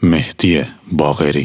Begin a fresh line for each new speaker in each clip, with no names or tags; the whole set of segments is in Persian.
مهدی باقری.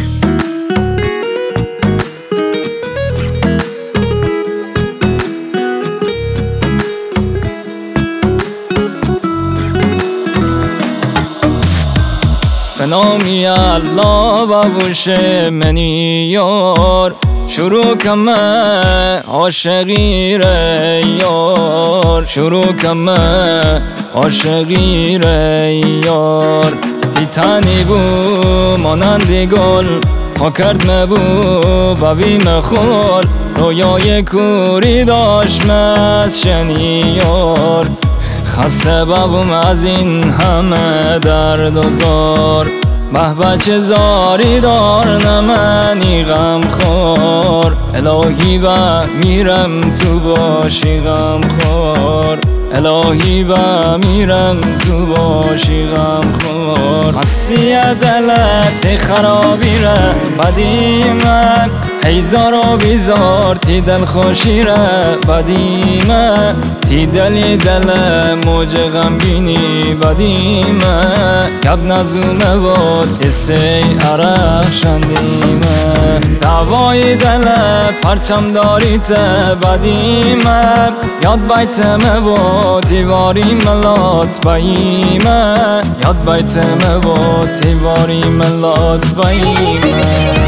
به نامی الله ببوش منی یار شروع کمه عاشقی ره یار شروع کمه عاشقی ره یار تیتانی بو مانند گل ها کرد مبو بوی مخول رویای کوری داشت از شنی یار خسته بابم از این همه درد و زار به چه زاری دار نمنی غم خور الهی میرم تو باشی غم خور الهی میرم تو باشی غم خور مسیح دلت خرابی ره بدی من هیزار و بیزار تی دل خوشی ره بدی من تی دلی دل موج غم بینی بدی من کب نزومه بود اسی عرق شندی من دوای دل پرچم داری ته بدی من یاد بیتمه بود دیواری ملات بایی من یاد بیتمه بود دیواری ملات بایی من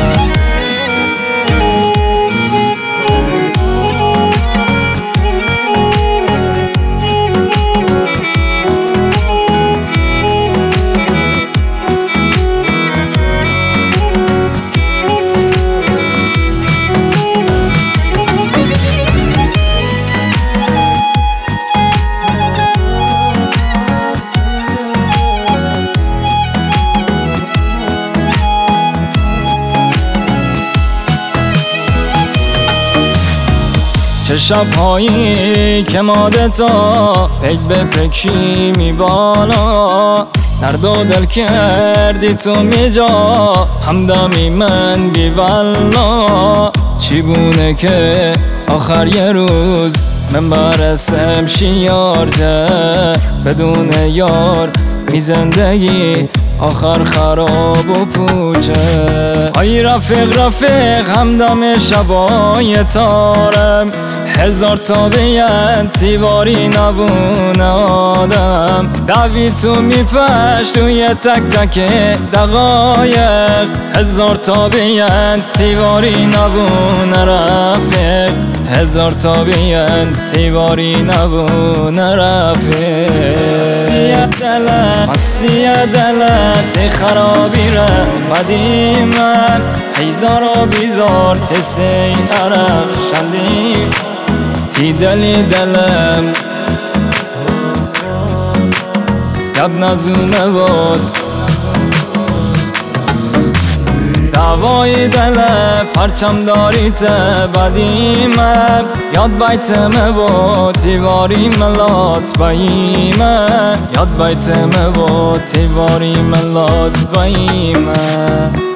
چه شب‌هایی که مادتا پک به پکشی میبالا درد و دل کردی تو میجا همدمی من بیوالا چی بونه که آخر یه روز من برسم شیارده بدون یار می زندگی آخر خراب و پوچه ای رفیق همدم شبای تارم هزار تا بیان تیواری نبونه آدم دوی تو میپشت توی تک تک دقایق هزار تا بیان تیواری نبونه رفیق هزار تا بیان تیواری نبونه رفیق مسیح دلت خرابی ره بدی من هیزار و بیزار تسی عرق شندی تی دلی دلم کب نزومه بود دوای دل پرچم داری ته بدی من یاد بیتمه بود تیواری ملات بایی من یاد بیتمه بود تیواری ملات بایی من